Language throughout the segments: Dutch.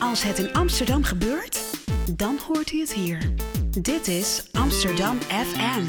Als het in Amsterdam gebeurt, dan hoort u het hier. Dit is Amsterdam FM.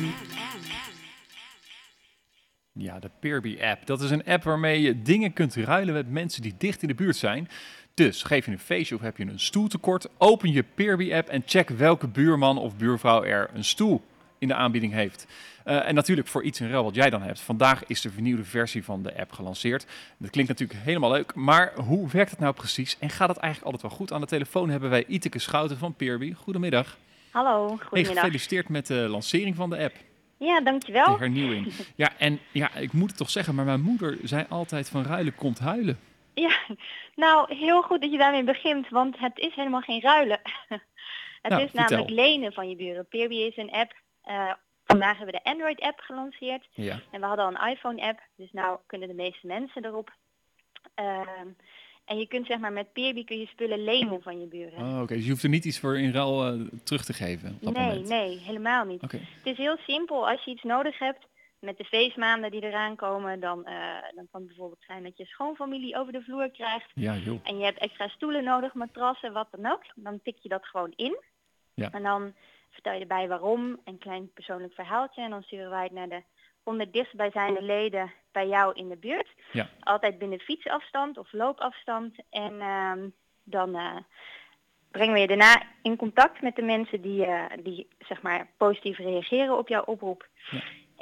Ja, de Peerby-app. Dat is een app waarmee je dingen kunt ruilen met mensen die dicht in de buurt zijn. Dus geef je een feestje of heb je een stoeltekort, open je Peerby-app en check welke buurman of buurvrouw er een stoel in de aanbieding heeft. En natuurlijk voor iets in ruil wat jij dan hebt. Vandaag is de vernieuwde versie van de app gelanceerd. Dat klinkt natuurlijk helemaal leuk, maar hoe werkt het nou precies? En gaat het eigenlijk altijd wel goed? Aan de telefoon hebben wij Iteke Schouten van Peerby. Goedemiddag. Hallo, goedemiddag. Hey, gefeliciteerd met de lancering van de app. Ja, dankjewel. De hernieuwing. En ik moet het toch zeggen, maar mijn moeder zei altijd van ruilen komt huilen. Ja, nou heel goed dat je daarmee begint, want het is helemaal geen ruilen. Het is namelijk lenen van je buren. Peerby is een app. Vandaag hebben we de Android-app gelanceerd. Ja. En we hadden al een iPhone-app, dus nou kunnen de meeste mensen erop. En je kunt zeg maar met Peerby kun je spullen lenen van je buren. Oh, oké. Dus je hoeft er niet iets voor in ruil terug te geven op dat moment? Nee, helemaal niet. Okay. Het is heel simpel. Als je iets nodig hebt, met de feestmaanden die eraan komen, dan kan het bijvoorbeeld zijn dat je schoonfamilie over de vloer krijgt. Ja, joh. En je hebt extra stoelen nodig, matrassen, wat dan ook. Dan tik je dat gewoon in. Ja. En dan vertel je erbij waarom, een klein persoonlijk verhaaltje. En dan sturen wij het naar de 100 dichtstbijzijnde leden bij jou in de buurt. Ja. Altijd binnen fietsafstand of loopafstand. En dan brengen we je daarna in contact met de mensen die zeg maar positief reageren op jouw oproep. Ja.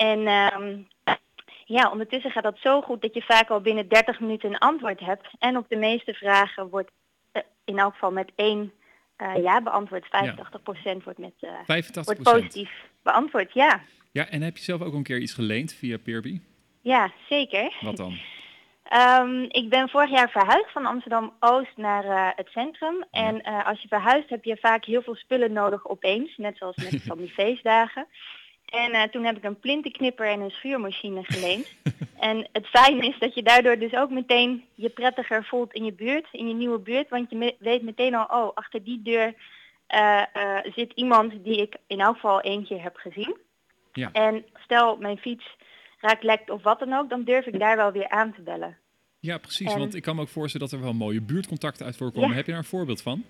En ondertussen gaat dat zo goed dat je vaak al binnen 30 minuten een antwoord hebt. En op de meeste vragen wordt in elk geval met 1 ja beantwoord. 85% wordt met 85%. wordt positief beantwoord, ja. Ja, en heb je zelf ook een keer iets geleend via Peerby? Ja, zeker. Wat dan? Ik ben vorig jaar verhuisd van Amsterdam-Oost naar het centrum. Ja. En als je verhuist heb je vaak heel veel spullen nodig opeens. Net zoals met van die feestdagen. En toen heb ik een plintenknipper en een schuurmachine geleend. En het fijne is dat je daardoor dus ook meteen je prettiger voelt in je buurt, in je nieuwe buurt. Want je weet meteen al, achter die deur zit iemand die ik in elk geval 1 keer heb gezien. Ja. En stel mijn fiets raakt lekt of wat dan ook, dan durf ik daar wel weer aan te bellen. Ja, precies. Want ik kan me ook voorstellen dat er wel mooie buurtcontacten uit voorkomen. Ja. Heb je daar een voorbeeld van?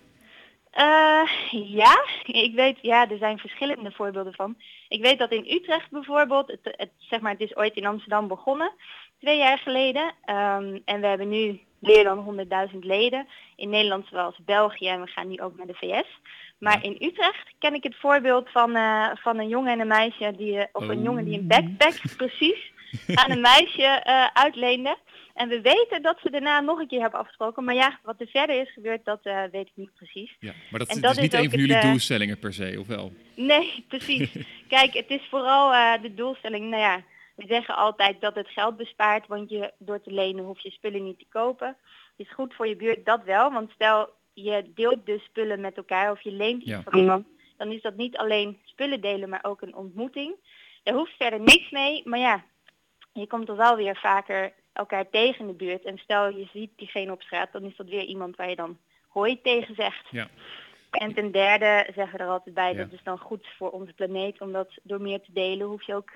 Ja, ik weet, er zijn verschillende voorbeelden van. Ik weet dat in Utrecht bijvoorbeeld, het is ooit in Amsterdam begonnen, 2 jaar geleden. En we hebben nu meer dan 100.000 leden in Nederland zoals België en we gaan nu ook naar de VS. Maar in Utrecht ken ik het voorbeeld van een jongen en een meisje een jongen die een backpack precies aan een meisje uitleende. En we weten dat ze daarna nog een keer hebben afgesproken. Maar ja, wat er verder is gebeurd, dat weet ik niet precies. Ja, maar dat is is niet een van jullie doelstellingen per se, of wel? Nee, precies. Kijk, het is vooral de doelstelling. Nou ja, we zeggen altijd dat het geld bespaart, want door te lenen hoef je spullen niet te kopen. Het is goed voor je buurt, dat wel. Want stel, je deelt dus spullen met elkaar of je leent iets van iemand. Dan is dat niet alleen spullen delen, maar ook een ontmoeting. Daar hoeft verder niks mee, maar ja, je komt er wel weer vaker elkaar tegen in de buurt. En stel je ziet diegene op straat, dan is dat weer iemand waar je dan hoi tegen zegt. Ja. En ten derde zeggen we er altijd bij, dat is dan goed voor onze planeet, omdat door meer te delen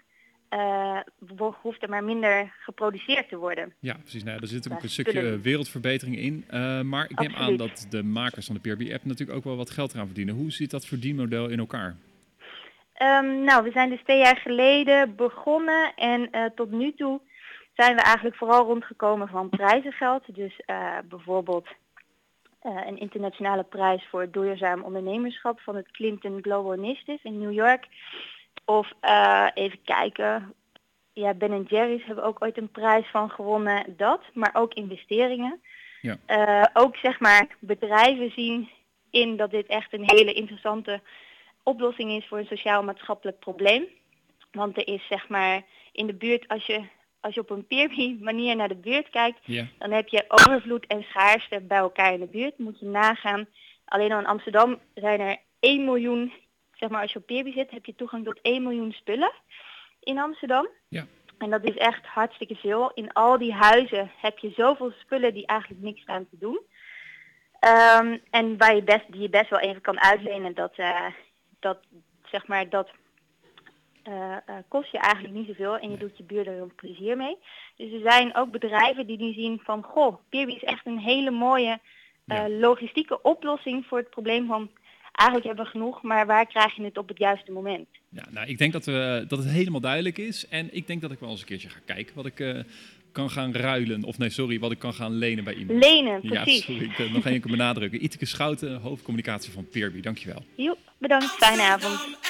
hoeft er maar minder geproduceerd te worden. Ja, precies. Nou, er zit ook een stukje wereldverbetering in. Maar ik neem aan dat de makers van de Peerby-app natuurlijk ook wel wat geld eraan verdienen. Hoe zit dat verdienmodel in elkaar? We zijn dus 2 jaar geleden begonnen en tot nu toe zijn we eigenlijk vooral rondgekomen van prijzengeld. Dus bijvoorbeeld een internationale prijs voor duurzaam ondernemerschap van het Clinton Global Initiative in New York. Of even kijken, ja, Ben & Jerry's hebben ook ooit een prijs van gewonnen, dat. Maar ook investeringen. Ja. Ook zeg maar bedrijven zien in dat dit echt een hele interessante oplossing is voor een sociaal-maatschappelijk probleem. Want er is zeg maar in de buurt, als je op een Peerby manier naar de buurt kijkt, dan heb je overvloed en schaarste bij elkaar in de buurt. Moet je nagaan. Alleen al in Amsterdam zijn er 1 miljoen, zeg maar als je op Peerby zit, heb je toegang tot 1 miljoen spullen in Amsterdam. Ja. En dat is echt hartstikke veel. In al die huizen heb je zoveel spullen die eigenlijk niks aan te doen. En die je best wel even kan uitlenen, dat kost je eigenlijk niet zoveel en je doet je buurder er een plezier mee. Dus er zijn ook bedrijven die zien van, Peerby is echt een hele mooie logistieke oplossing voor het probleem van eigenlijk hebben we genoeg, maar waar krijg je het op het juiste moment? Ja, nou, ik denk dat het helemaal duidelijk is. En ik denk dat ik wel eens een keertje ga kijken wat ik kan gaan ruilen. Of nee, sorry, wat ik kan gaan lenen bij iemand. Lenen, precies. Ja, sorry, ik nog één keer benadrukken. Iteke Schouten, hoofdcommunicatie van Peerby. Dankjewel. Joep, bedankt. Fijne avond.